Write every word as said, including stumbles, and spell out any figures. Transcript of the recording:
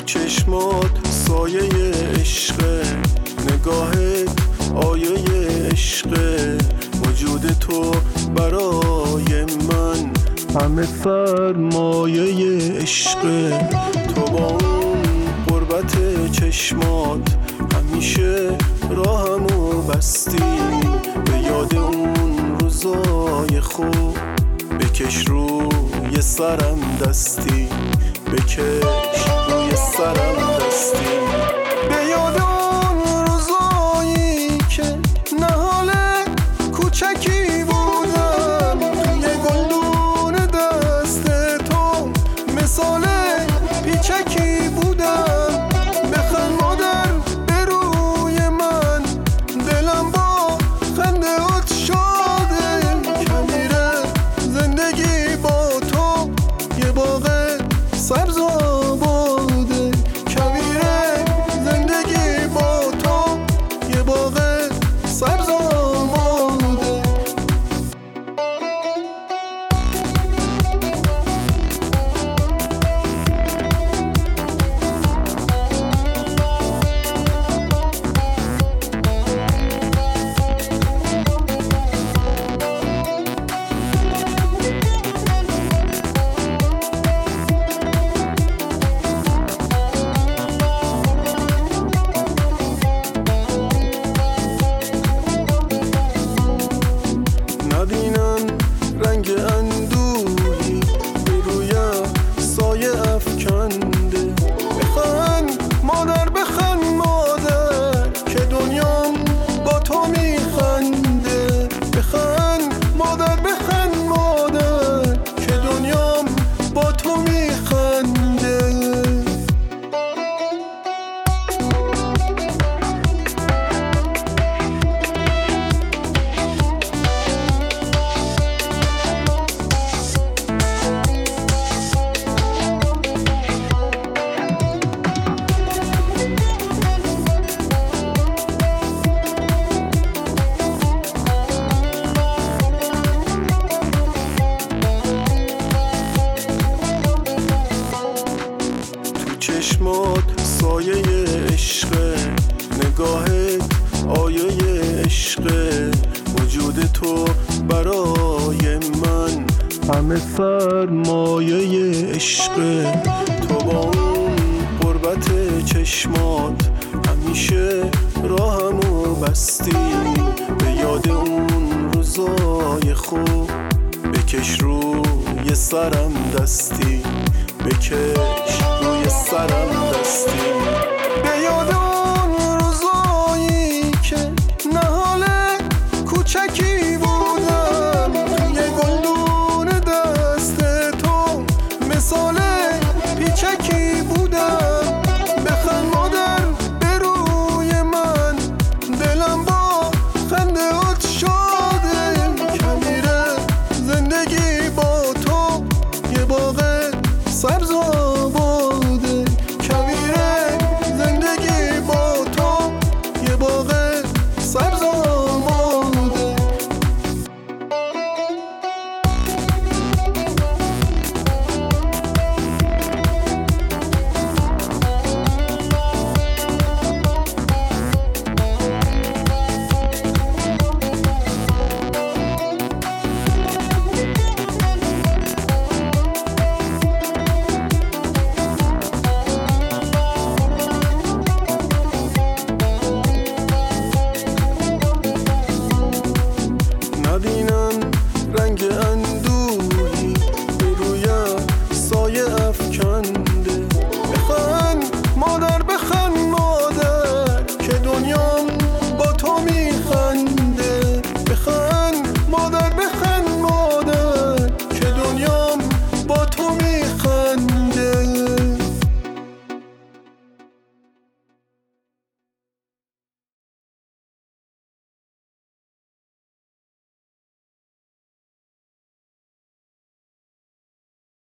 چشمات سایه عشقه، نگاهت آیه عشقه، وجود تو برای من همه سرمایه عشقه. تو با اون قربت چشمات همیشه راهمو بستی، به یاد اون روزای خوب بکش روی سرم دستی، بکش روی سرم دستی. به یاد اون روزایی که نهال کوچکی بودم، توی گلدون دست تو مثال پیچکی بودم. بخند مادر به روی من، دلم با خندهات شاده. کمیره زندگی با تو یه باغ سبز آباده، کمیره زندگی با تو یه باغ سبز آباده. نبینن رنگ اندوهی به رویم سایه افکنده. بخند مادر بخند مادر که دنیام با تو میخنده. بخند مادر بخند مادر که دنیام با تو میخنده. چشمات سایه عشقه، نگاهت آیه عشقه، وجود تو برای من همه سرمایه عشقه. تو با اون قربت چشمات همیشه راهمو بستی، به یاد اون روزای خوب بکش روی سرم دستی، بکش روی سرم